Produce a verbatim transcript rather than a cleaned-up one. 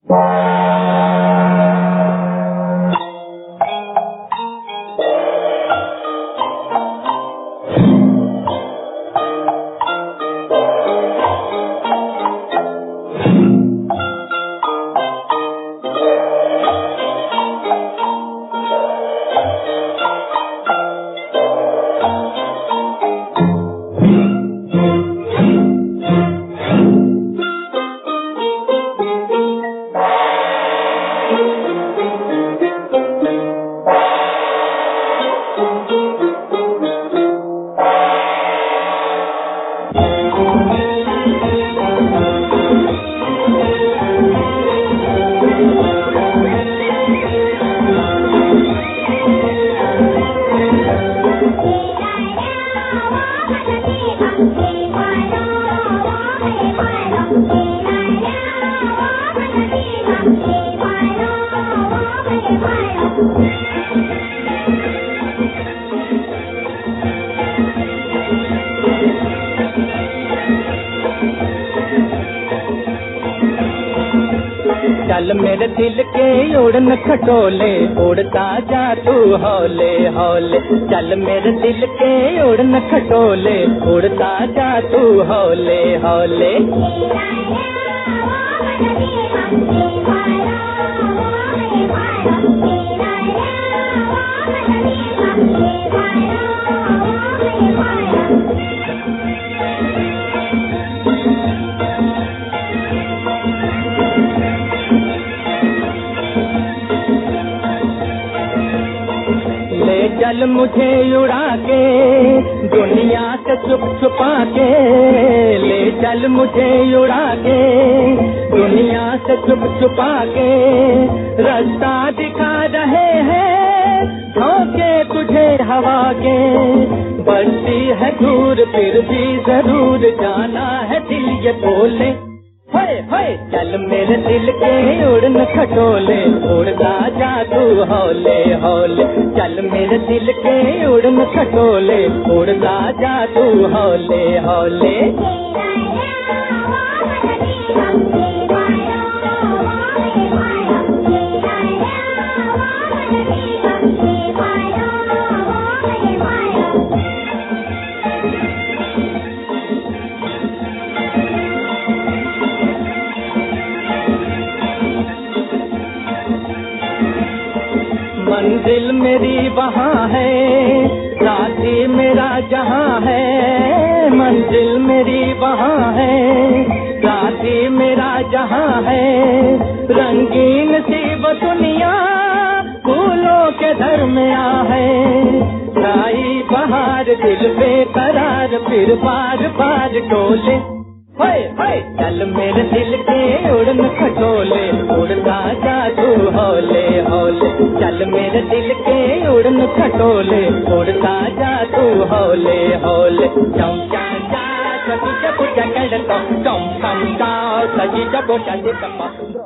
चल मेरे दिल के उड़न खटोले, उड़ता जा तू हौले हौले। चल मेरे दिल के उड़न खटोले, उड़ता जा तू हौले हौले। चल मुझे उड़ा के दुनिया से छुप छुपा के, ले चल मुझे उड़ा के दुनिया से छुप छुपा के। रास्ता दिखा रहे हैं धोखे तुझे हवा के, बढ़ती है दूर फिर भी जरूर जाना है दिल ये बोले। हाय हाय चल मेरे दिल के उड़न खटोले, उड़ता जा तू हौले हौले। चल मेरे दिल के उड़न खटोले, उड़ता जा तू हौले हौले। मंजिल मेरी वहाँ है, साथी मेरा जहाँ है। मंजिल मेरी वहाँ है, साथी मेरा जहाँ है। रंगीन सी वो दुनिया फूलों के दरमिया है। छाई बहार दिल बेकरार फिर बार बार डोले। हाय हाय चल मेरे दिल के उड़न खटोले, उड़ता जा तू हौले हौले। चल मेरे दिल के उड़न खटोले, उड़ता जा तू हौले हौले। चम चम चा सजी जब जगड़ तो चम चम चा सजी जब जगड़